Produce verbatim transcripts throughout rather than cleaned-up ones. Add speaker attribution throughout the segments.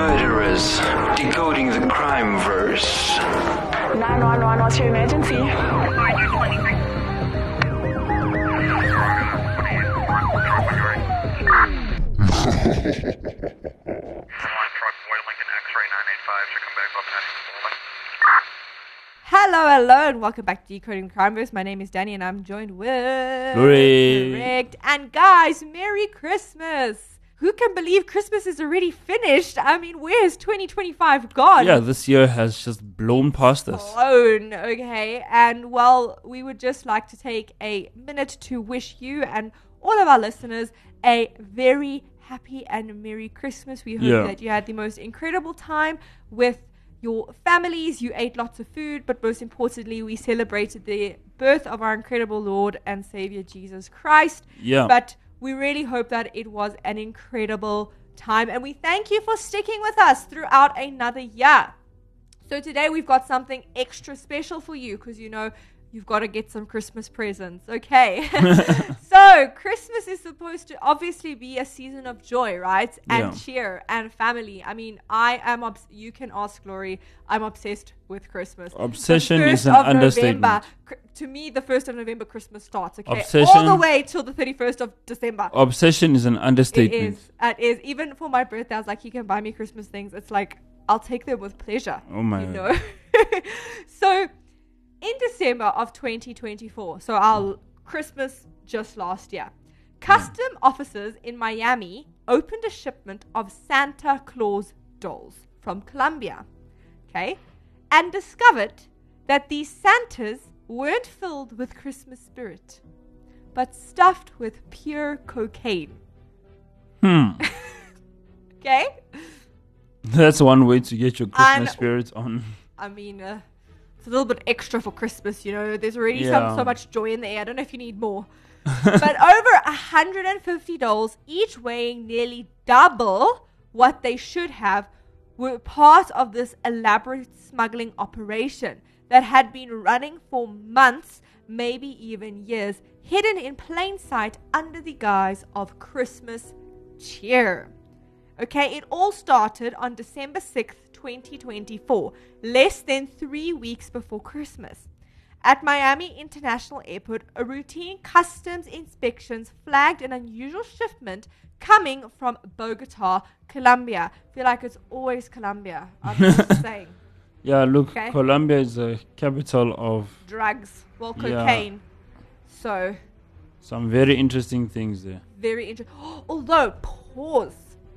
Speaker 1: Murderers, decoding the crime verse.
Speaker 2: nine one one, what's your emergency?
Speaker 3: Hello, hello, and welcome back to Decoding Crimeverse. My name is Danny, and I'm joined with
Speaker 4: Lori.
Speaker 3: Correct. And guys, Merry Christmas! Who can believe Christmas is already finished? I mean, where's twenty twenty-five gone?
Speaker 4: Yeah, this year has just blown past us.
Speaker 3: Blown, okay. And well, we would just like to take a minute to wish you and all of our listeners a very happy and Merry Christmas. We hope
Speaker 4: Yeah.
Speaker 3: that you had the most incredible time with your families, you ate lots of food, but most importantly, we celebrated the birth of our incredible Lord and Savior Jesus Christ.
Speaker 4: Yeah.
Speaker 3: But we really hope that it was an incredible time, and we thank you for sticking with us throughout another year. So today we've got something extra special for you, because you know you've got to get some Christmas presents, okay? So Christmas is supposed to obviously be a season of joy, right? And
Speaker 4: Yeah.
Speaker 3: cheer and family. I mean, I am, obs- you can ask Glory, I'm obsessed with Christmas.
Speaker 4: Obsession
Speaker 3: The
Speaker 4: is
Speaker 3: first
Speaker 4: an
Speaker 3: of
Speaker 4: understatement.
Speaker 3: November, cr- to me, the first of November, Christmas starts, okay? All
Speaker 4: Obsession-
Speaker 3: the way till the thirty-first of December.
Speaker 4: Obsession is an
Speaker 3: It
Speaker 4: understatement.
Speaker 3: is. It is. Even for my birthday, I was like, you can buy me Christmas things. It's like, I'll take them with pleasure.
Speaker 4: Oh my
Speaker 3: You
Speaker 4: God.
Speaker 3: know? So, in December of twenty twenty-four, so our Christmas just last year, custom officers in Miami opened a shipment of Santa Claus dolls from Colombia, okay, and discovered that these Santas weren't filled with Christmas spirit, but stuffed with pure cocaine.
Speaker 4: Hmm.
Speaker 3: Okay?
Speaker 4: That's one way to get your Christmas
Speaker 3: And-
Speaker 4: spirit on.
Speaker 3: I mean, uh, it's a little bit extra for Christmas, you know. There's already
Speaker 4: Yeah.
Speaker 3: some so much joy in the air. I don't know if you need more. But over one hundred fifty dolls, each weighing nearly double what they should have, were part of this elaborate smuggling operation that had been running for months, maybe even years, hidden in plain sight under the guise of Christmas cheer. Okay, it all started on December sixth, twenty twenty-four, less than three weeks before Christmas. At Miami International Airport, a routine customs inspections flagged an unusual shipment coming from Bogota, Colombia. I feel like it's always Colombia. I'm just saying.
Speaker 4: Yeah, look,
Speaker 3: Okay.
Speaker 4: Colombia is the capital of
Speaker 3: Drugs, well,
Speaker 4: Yeah.
Speaker 3: cocaine. So,
Speaker 4: some very interesting things there.
Speaker 3: very interesting. Although, pause.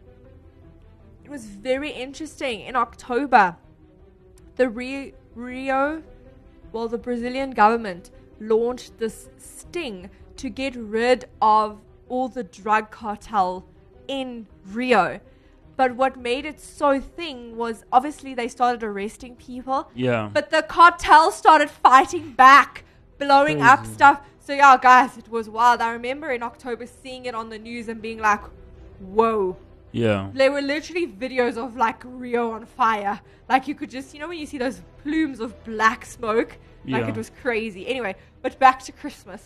Speaker 3: It was very interesting. In October, the Rio, Rio, well, the Brazilian government launched this sting to get rid of all the drug cartel in Rio. But what made it so thing was obviously they started arresting people,
Speaker 4: Yeah.
Speaker 3: but the cartel started fighting back, blowing up
Speaker 4: Crazy.
Speaker 3: stuff. So yeah, guys, it was wild. I remember in October seeing it on the news and being like, whoa.
Speaker 4: yeah.
Speaker 3: There were literally videos of like Rio on fire. Like you could just, you know when you see those plumes of black smoke? Like
Speaker 4: Yeah.
Speaker 3: it was crazy. Anyway, but back to Christmas.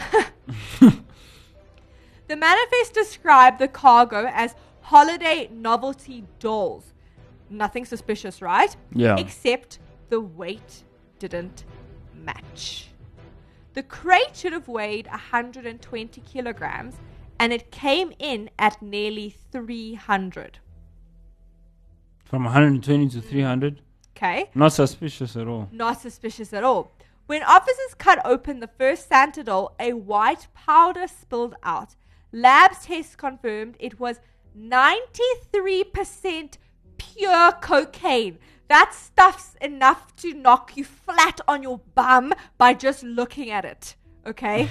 Speaker 3: The manifest described the cargo as holiday novelty dolls. Nothing suspicious, right?
Speaker 4: Yeah.
Speaker 3: Except the weight didn't match. The crate should have weighed one hundred twenty kilograms, and it came in at nearly three hundred.
Speaker 4: From one hundred twenty to three hundred.
Speaker 3: Okay?
Speaker 4: Not suspicious at all.
Speaker 3: Not suspicious at all. When officers cut open the first Santa doll, a white powder spilled out. Labs tests confirmed it was ninety-three percent pure cocaine. That stuff's enough to knock you flat on your bum by just looking at it. Okay?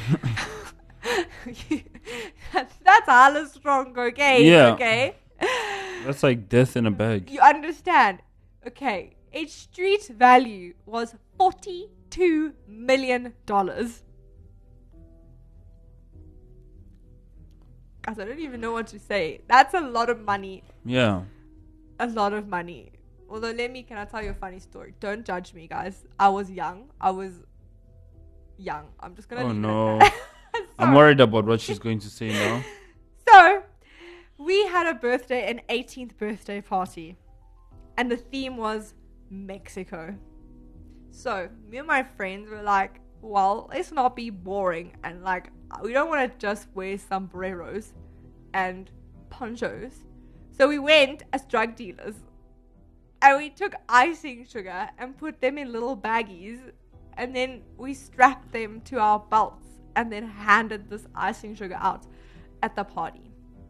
Speaker 3: That's hella strong cocaine.
Speaker 4: Yeah.
Speaker 3: Okay?
Speaker 4: That's like death in a bag.
Speaker 3: You understand? Okay. Its street value was forty-two million dollars. Guys, I don't even know what to say. That's a lot of money.
Speaker 4: Yeah.
Speaker 3: A lot of money. Although, let me, can I tell you a funny story? Don't judge me, guys. I was young. I was young. I'm just going to
Speaker 4: Oh
Speaker 3: leave
Speaker 4: no.
Speaker 3: it at that.
Speaker 4: I'm
Speaker 3: So-
Speaker 4: worried about what she's going to say now.
Speaker 3: So, we had a birthday, an eighteenth birthday party. and the theme was Mexico. So me and my friends were like, well, let's not be boring, and like we don't want to just wear sombreros and ponchos. So we went as drug dealers, and we took icing sugar and put them in little baggies, and then we strapped them to our belts and then handed this icing sugar out at the party.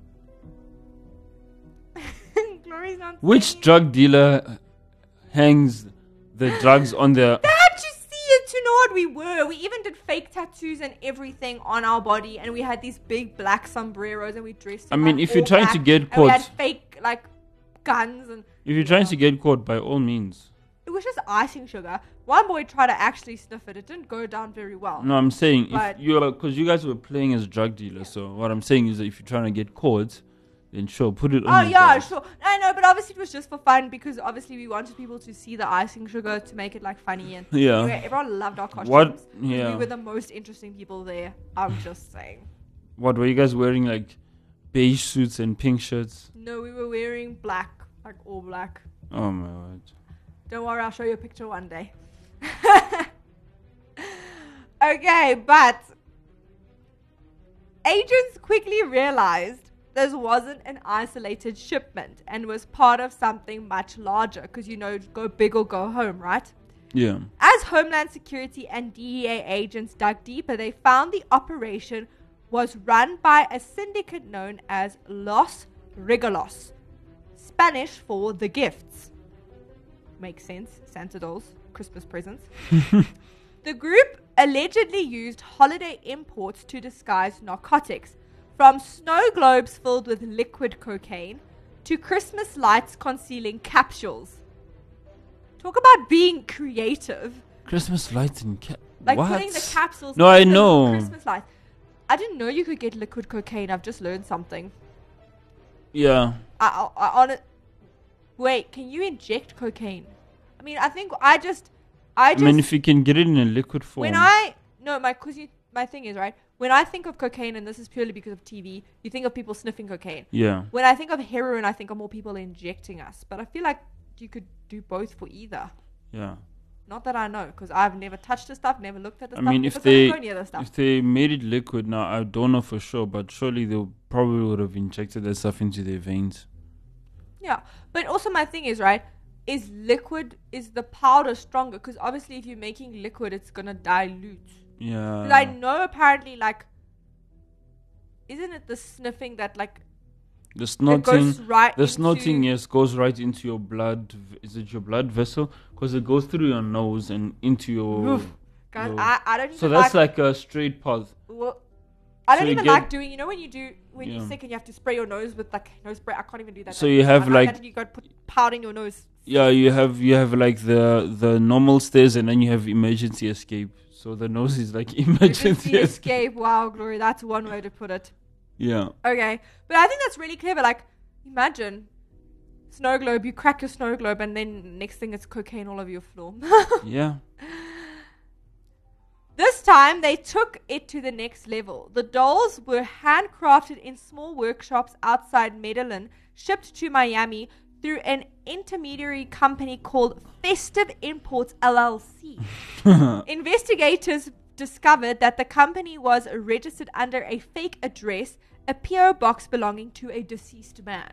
Speaker 3: Glory's not
Speaker 4: Which
Speaker 3: saying
Speaker 4: drug dealer hangs the drugs on their...
Speaker 3: They had to see it to know what we were. We even did fake tattoos and everything on our body, and we had these big black sombreros, and we dressed.
Speaker 4: I
Speaker 3: in,
Speaker 4: mean,
Speaker 3: like,
Speaker 4: if you're
Speaker 3: all
Speaker 4: trying
Speaker 3: black,
Speaker 4: to get
Speaker 3: and we had
Speaker 4: caught-
Speaker 3: fake like guns, and
Speaker 4: If you're trying to get caught, by all means.
Speaker 3: it was just icing sugar. One boy tried to actually sniff it. It didn't go down very well.
Speaker 4: No, I'm saying,
Speaker 3: But-
Speaker 4: if you're... Because you guys were playing as drug dealers, so what I'm saying is that if you're trying to get caught, then sure, put it on
Speaker 3: Oh
Speaker 4: your
Speaker 3: yeah,
Speaker 4: drugs.
Speaker 3: sure. I know, but obviously it was just for fun because obviously we wanted people to see the icing sugar to make it like funny, and
Speaker 4: Yeah.
Speaker 3: anyway, everyone loved our costumes.
Speaker 4: What-
Speaker 3: and
Speaker 4: yeah.
Speaker 3: we were the most interesting people there. I'm just saying.
Speaker 4: What, were you guys wearing, like, beige suits and pink shirts?
Speaker 3: No, we were wearing black, like all black.
Speaker 4: Oh, my word.
Speaker 3: Don't worry, I'll show you a picture one day. Okay, but agents quickly realized this wasn't an isolated shipment and was part of something much larger because, you know, go big or go home, right?
Speaker 4: Yeah.
Speaker 3: As Homeland Security and D E A agents dug deeper, they found the operation was run by a syndicate known as Los Regalos, Spanish for the gifts. Makes sense. Santa dolls, Christmas presents. The group allegedly used holiday imports to disguise narcotics, from snow globes filled with liquid cocaine to Christmas lights concealing capsules. Talk about being creative.
Speaker 4: Christmas lights and... Ca-
Speaker 3: Like
Speaker 4: what?
Speaker 3: putting the capsules
Speaker 4: No, I
Speaker 3: in the
Speaker 4: know.
Speaker 3: Christmas lights. I didn't know you could get liquid cocaine. I've just learned something.
Speaker 4: Yeah.
Speaker 3: I, I, I on it. Wait, can you inject cocaine? I mean, I think I just, I
Speaker 4: I
Speaker 3: just.
Speaker 4: mean, if you can get it in a liquid form.
Speaker 3: when I no, my cause you, my thing is right. When I think of cocaine, and this is purely because of T V, you think of people sniffing cocaine.
Speaker 4: Yeah.
Speaker 3: When I think of heroin, I think of more people injecting us. But I feel like you could do both for either.
Speaker 4: Yeah.
Speaker 3: Not that I know, because I've never touched the stuff, never looked at the
Speaker 4: I
Speaker 3: stuff.
Speaker 4: mean,
Speaker 3: never
Speaker 4: if they
Speaker 3: go near the stuff.
Speaker 4: if they made it liquid now, I don't know for sure, but surely they probably would have injected that stuff into their veins.
Speaker 3: Yeah, but also my thing is, right, is liquid, is the powder stronger? Because obviously if you're making liquid, it's going to dilute.
Speaker 4: Yeah.
Speaker 3: 'Cause I know apparently, like, isn't it the sniffing that, like,
Speaker 4: The
Speaker 3: it
Speaker 4: snotting,
Speaker 3: goes right
Speaker 4: the
Speaker 3: into...
Speaker 4: snotting, yes, goes right into your blood. v- Is it your blood vessel? Because it goes through your nose and into your.
Speaker 3: Oof. Guys,
Speaker 4: your-
Speaker 3: I, I don't even
Speaker 4: so that's
Speaker 3: like...
Speaker 4: like a straight path.
Speaker 3: well, I don't
Speaker 4: so you
Speaker 3: even
Speaker 4: get-
Speaker 3: like doing, you know when you do, when you're
Speaker 4: Yeah.
Speaker 3: sick and you have to spray your nose with, like, nose spray? I can't even do that.
Speaker 4: So you have,
Speaker 3: I
Speaker 4: like-
Speaker 3: that you got to put powder in your nose.
Speaker 4: Yeah, you have you have like the the normal stairs, and then you have emergency escape. So the nose is like emergency
Speaker 3: Emergency
Speaker 4: escape.
Speaker 3: escape. Wow, Glory, that's one way to put it.
Speaker 4: Yeah.
Speaker 3: Okay, but I think that's really clever. Like, imagine snow globe, you crack your snow globe, and then next thing it's cocaine all over your floor.
Speaker 4: Yeah.
Speaker 3: This time they took it to the next level. The dolls were handcrafted in small workshops outside Medellin, shipped to Miami through an intermediary company called Festive Imports L L C. Investigators discovered that the company was registered under a fake address, a P O box belonging to a deceased man.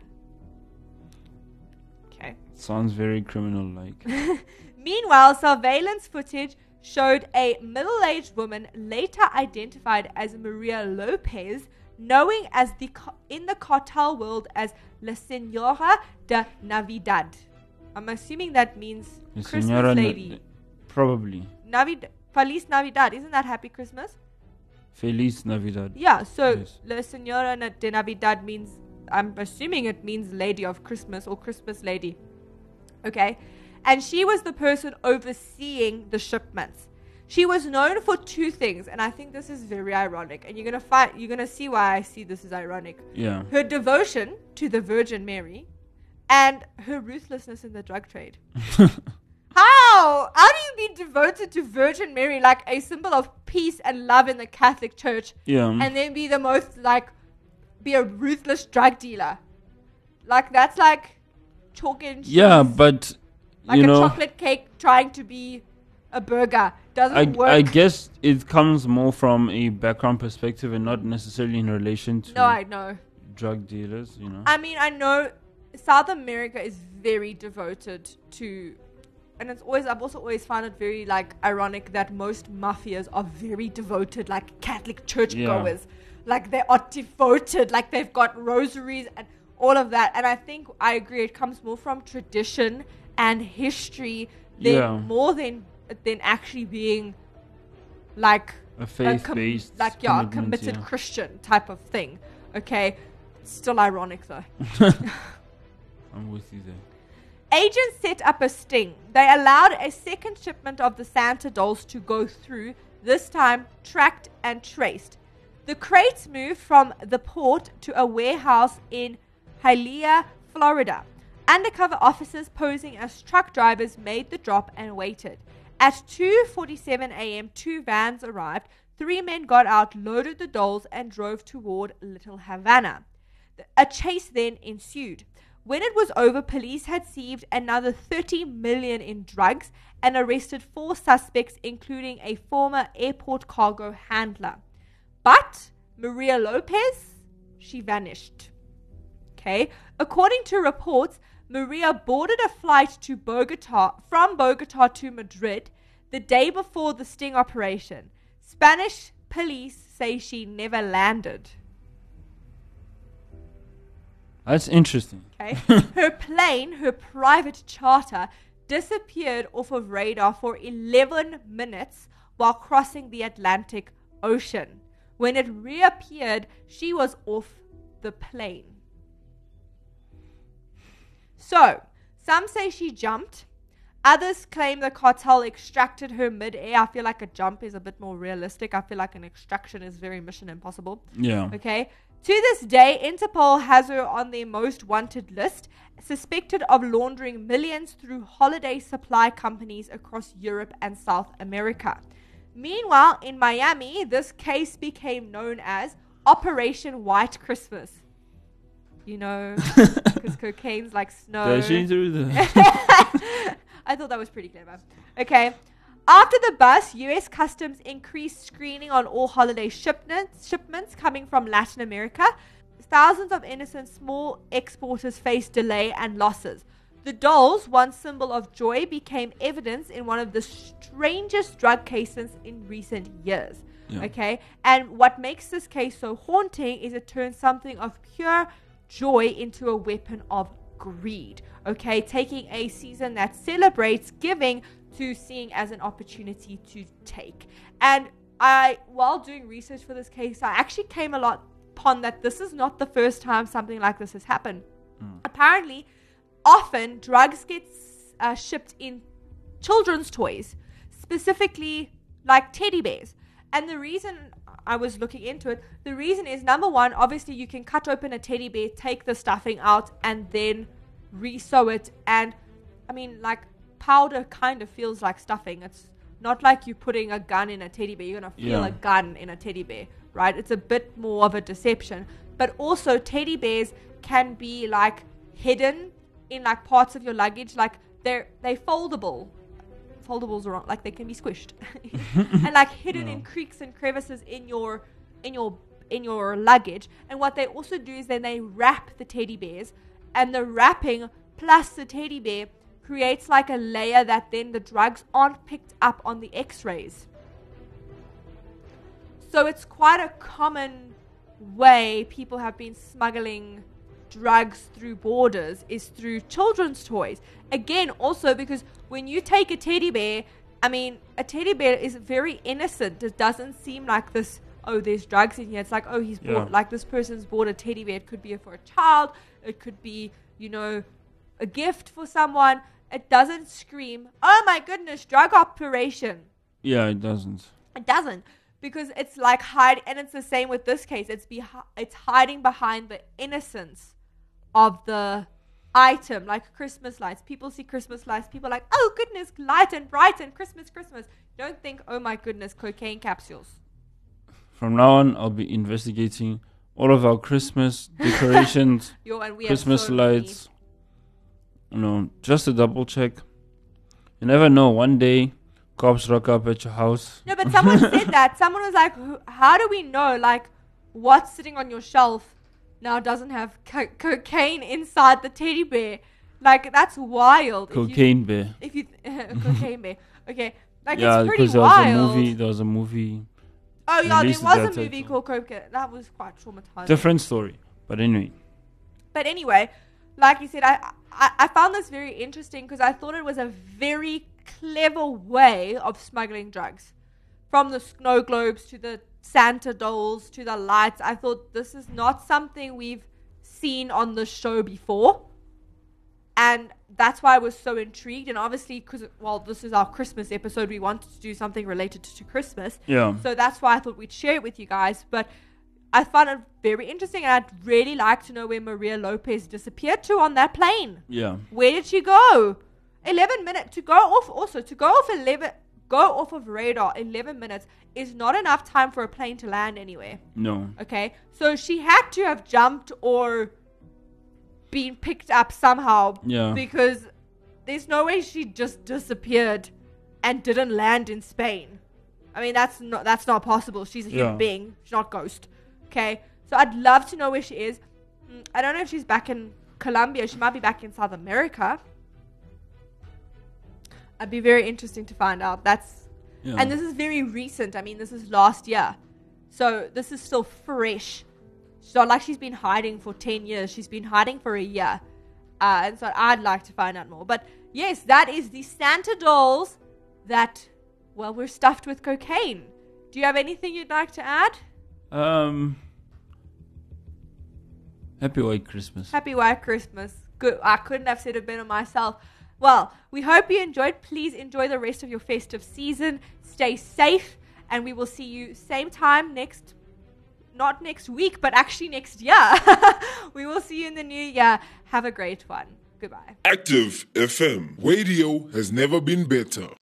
Speaker 3: Okay.
Speaker 4: Sounds very criminal-like.
Speaker 3: Meanwhile, surveillance footage showed a middle-aged woman, later identified as Maria Lopez, knowing as the ca- in the cartel world as La Señora de Navidad. I'm assuming that means
Speaker 4: La
Speaker 3: Christmas
Speaker 4: Señora Na-
Speaker 3: lady.
Speaker 4: Probably.
Speaker 3: Navid- Feliz Navidad. Isn't that Happy Christmas?
Speaker 4: Feliz Navidad.
Speaker 3: Yeah, so
Speaker 4: Yes.
Speaker 3: La Señora Na- de Navidad means, I'm assuming it means Lady of Christmas or Christmas Lady. Okay? And she was the person overseeing the shipments. She was known for two things, and I think this is very ironic. And you're gonna find, you're gonna see why I see this as ironic.
Speaker 4: Yeah.
Speaker 3: Her devotion to the Virgin Mary, and her ruthlessness in the drug trade. How? How do you be devoted to Virgin Mary, like a symbol of peace and love in the Catholic Church,
Speaker 4: Yeah.
Speaker 3: and then be the most, like, be a ruthless drug dealer? Like, that's like, chalk and cheese.
Speaker 4: Yeah, but
Speaker 3: like
Speaker 4: you
Speaker 3: a
Speaker 4: know,
Speaker 3: chocolate cake trying to be a burger doesn't
Speaker 4: I,
Speaker 3: work.
Speaker 4: I guess it comes more from a background perspective and not necessarily in relation to
Speaker 3: no, I know.
Speaker 4: drug dealers. You know.
Speaker 3: I mean, I know South America is very devoted to, and it's always, I've also always found it very like ironic that most mafias are very devoted, like Catholic church
Speaker 4: Yeah.
Speaker 3: goers. Like they are devoted, like they've got rosaries and all of that. And I think I agree, it comes more from tradition and history than
Speaker 4: Yeah.
Speaker 3: more than than actually being like
Speaker 4: A
Speaker 3: a
Speaker 4: faith-based,
Speaker 3: com- like yeah, a
Speaker 4: commitment,
Speaker 3: committed
Speaker 4: yeah.
Speaker 3: Christian type of thing. Okay, still ironic though.
Speaker 4: I'm with you there.
Speaker 3: Agents set up a sting. They allowed a second shipment of the Santa dolls to go through, this time tracked and traced. The crates moved from the port to a warehouse in Hialeah, Florida. Undercover officers posing as truck drivers made the drop and waited. At two forty-seven a.m., two vans arrived. Three men got out, loaded the dolls, and drove toward Little Havana. A chase then ensued. When it was over, police had seized another thirty million dollars in drugs and arrested four suspects, including a former airport cargo handler. But Maria Lopez, she vanished. Okay. According to reports, Maria boarded a flight to Bogota from Bogota to Madrid the day before the sting operation. Spanish police say she never landed.
Speaker 4: That's interesting.
Speaker 3: Okay. Her plane, her private charter, disappeared off of radar for eleven minutes while crossing the Atlantic Ocean. When it reappeared, she was off the plane. So, some say she jumped. Others claim the cartel extracted her mid-air. I feel like a jump is a bit more realistic. I feel like an extraction is very Mission Impossible.
Speaker 4: Yeah.
Speaker 3: Okay. To this day, Interpol has her on their most wanted list, suspected of laundering millions through holiday supply companies across Europe and South America. Meanwhile, in Miami, this case became known as Operation White Christmas. You know, because cocaine's like snow.
Speaker 4: Dashing through the
Speaker 3: I thought that was pretty clever. Okay. After the bust, U S Customs increased screening on all holiday shipments, shipments coming from Latin America. Thousands of innocent small exporters faced delay and losses. The dolls, one symbol of joy, became evidence in one of the strangest drug cases in recent years.
Speaker 4: Yeah.
Speaker 3: Okay? And what makes this case so haunting is it turns something of pure joy into a weapon of greed. Okay? Taking a season that celebrates giving to seeing as an opportunity to take. And I, while doing research for this case, I actually came a lot upon that this is not the first time something like this has happened. Mm. Apparently, often drugs get uh, shipped in children's toys, specifically like teddy bears. And the reason I was looking into it, the reason is, number one, obviously you can cut open a teddy bear, take the stuffing out, and then re-sew it. And I mean, like, powder kind of feels like stuffing. It's not like you're putting a gun in a teddy bear. You're going to feel
Speaker 4: Yeah.
Speaker 3: a gun in a teddy bear, right? It's a bit more of a deception. But also, teddy bears can be like hidden in like parts of your luggage. Like they're they foldable. Foldables are wrong. Like they can be squished and like hidden
Speaker 4: Yeah.
Speaker 3: in creaks and crevices in your in your in your luggage. And what they also do is then they wrap the teddy bears, and the wrapping plus the teddy bear creates like a layer that then the drugs aren't picked up on the x-rays. So it's quite a common way people have been smuggling drugs through borders is through children's toys. Again, also because when you take a teddy bear, I mean, a teddy bear is very innocent. It doesn't seem like this, oh, there's drugs in here. It's like, oh, he's
Speaker 4: Yeah.
Speaker 3: bought, like this person's bought a teddy bear. It could be for a child. It could be, you know, a gift for someone. It doesn't scream, oh my goodness, drug operation.
Speaker 4: Yeah, it doesn't.
Speaker 3: It doesn't, because it's like hide, and it's the same with this case. It's be it's hiding behind the innocence of the item, like Christmas lights. People see Christmas lights. People are like, oh goodness, light and bright and Christmas, Christmas. Don't think, oh my goodness, cocaine capsules.
Speaker 4: From now on, I'll be investigating all of our Christmas decorations,
Speaker 3: Yo, and we
Speaker 4: Christmas
Speaker 3: have so many.
Speaker 4: lights. You know, just to double check. You never know. One day, cops rock up at your house.
Speaker 3: No, but someone said that. Someone was like, "Who- how do we know, like, what's sitting on your shelf now doesn't have co- cocaine inside the teddy bear? Like, that's wild. If you-
Speaker 4: Cocaine bear.
Speaker 3: If you, cocaine bear. Okay. Like,
Speaker 4: Yeah,
Speaker 3: it's pretty
Speaker 4: because there was
Speaker 3: wild.
Speaker 4: a movie. There was a movie.
Speaker 3: Oh, yeah, there
Speaker 4: released
Speaker 3: was
Speaker 4: with
Speaker 3: a
Speaker 4: that
Speaker 3: movie
Speaker 4: title.
Speaker 3: called Cocaine. That was quite traumatizing.
Speaker 4: Different story. But anyway.
Speaker 3: But anyway, like you said, I, I, I found this very interesting because I thought it was a very clever way of smuggling drugs. From the snow globes to the Santa dolls to the lights. I thought this is not something we've seen on the show before. And that's why I was so intrigued. And obviously, because, well, this is our Christmas episode, we wanted to do something related to, to Christmas.
Speaker 4: Yeah.
Speaker 3: So that's why I thought we'd share it with you guys. But I found it very interesting. And I'd really like to know where Maria Lopez disappeared to on that plane.
Speaker 4: Yeah.
Speaker 3: Where did she go? eleven minutes to go off. Also, to go off eleven, go off of radar. eleven minutes is not enough time for a plane to land anywhere.
Speaker 4: No.
Speaker 3: Okay, so she had to have jumped or been picked up somehow.
Speaker 4: Yeah.
Speaker 3: Because there's no way she just disappeared and didn't land in Spain. I mean, that's not that's not possible. She's a human
Speaker 4: Yeah.
Speaker 3: being. She's not Ghost. Okay, so I'd love to know where she is. Mm, I don't know if she's back in Colombia. She might be back in South America. It'd be very interesting to find out. That's
Speaker 4: Yeah.
Speaker 3: and this is very recent. I mean, this is last year. So this is still fresh. It's not like she's been hiding for ten years. She's been hiding for a year. Uh, and so I'd like to find out more. But yes, that is the Santa dolls that, well, were stuffed with cocaine. Do you have anything you'd like to add?
Speaker 4: Um. Happy White Christmas.
Speaker 3: Happy White Christmas. Good. I couldn't have said it better myself. Well, we hope you enjoyed. Please enjoy the rest of your festive season. Stay safe. And we will see you same time next, not next week, but actually next year. We will see you in the new year. Have a great one. Goodbye.
Speaker 5: Active F M. Radio has never been better.